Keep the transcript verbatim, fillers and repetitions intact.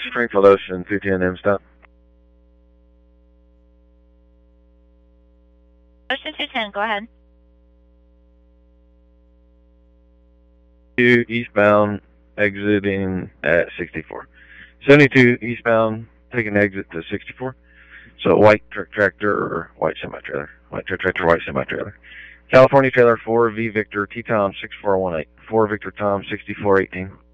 Springfield Ocean, two ten M stop. Ocean two ten, go ahead. Two eastbound, exiting at sixty-four. seventy-two eastbound, taking exit to sixty-four. So white truck tractor or white semi-trailer. White truck tractor, white semi-trailer. California trailer four V Victor T Tom six four one eight. four Victor Tom sixty-four eighteen.